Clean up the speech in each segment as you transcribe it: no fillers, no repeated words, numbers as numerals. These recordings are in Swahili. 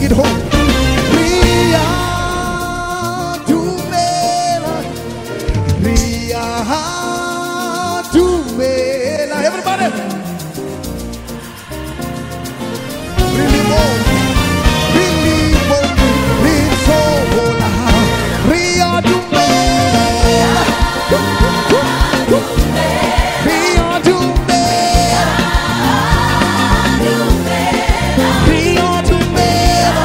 it home. Ria Dumela, Ria Dumela. Everybody, really more, really more, really so loud. Ria Dumela, Ria Dumela, Ria Dumela,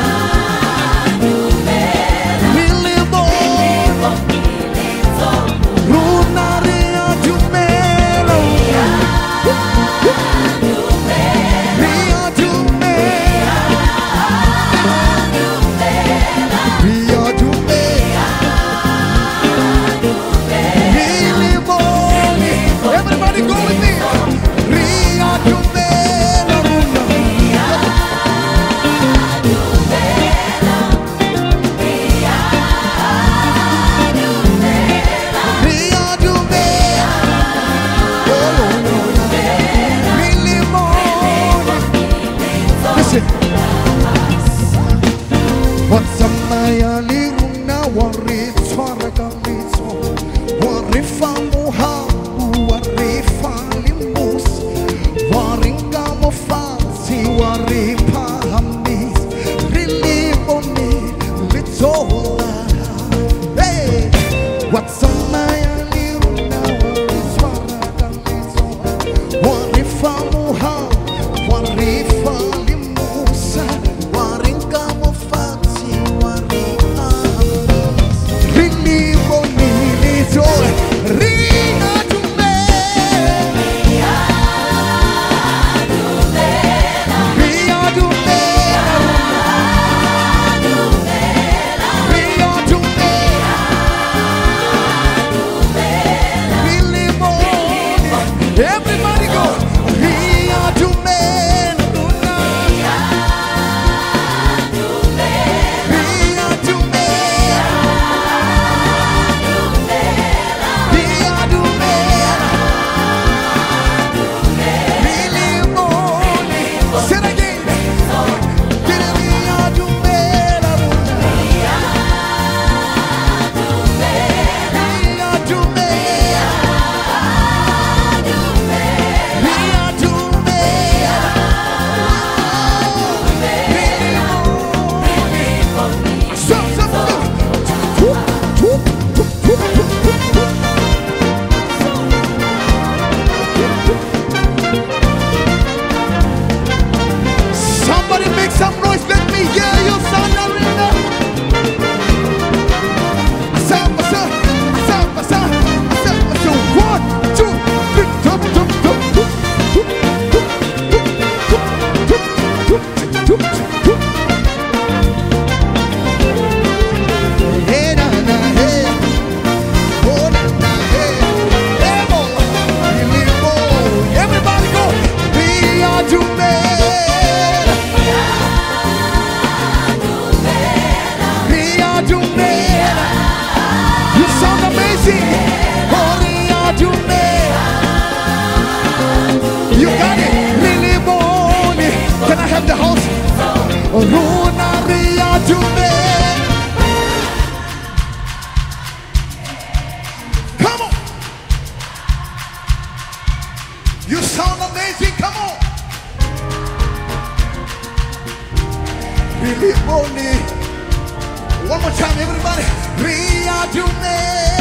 really more, Runa Ria Dumela, Ria Dumela, Ria Dumela, really more. Everybody go with me. Ria Dumela, Runa. Ria Dumela, oh, really more. Listen. Watsamaya liruna waritwara kamito, warifa muhabu, warifa limus, waringa mofasi, waripa hamis, riliboni litola. Hey, watsamaya liruna waritwara kamito, warifa muhabu, warifa limus, waringa mofasi, waripa hamis, riliboni litola. Ria Dumela, Ria Dumela, Ria Dumela, really more. Everybody go. Ria Dumela, Ria Dumela, Ria Dumela, really more. Say it again. Get it, Ria Dumela, Ria Dumela, Ria Dumela, really more. Stop, stop, stop. Somebody make some noise, let me hear you sound arena. Asam, asam, asam, asam, asam, asam. 1, 2, 3, tum, tum, tum, tum, tum, tum, tum, tum, tum. Hey, na, na, hey. Oh, na, na, hey. Hey, boy. Really, boy. Everybody go. Ria Dumela, Ria Dumela. You sound amazing. Oh, Ria Dumela. You got it. Really more. Can I have the house? Runa Ria Dumela. Come on. You sound amazing. Come on. Really more. One more time, everybody. Ria Dumela.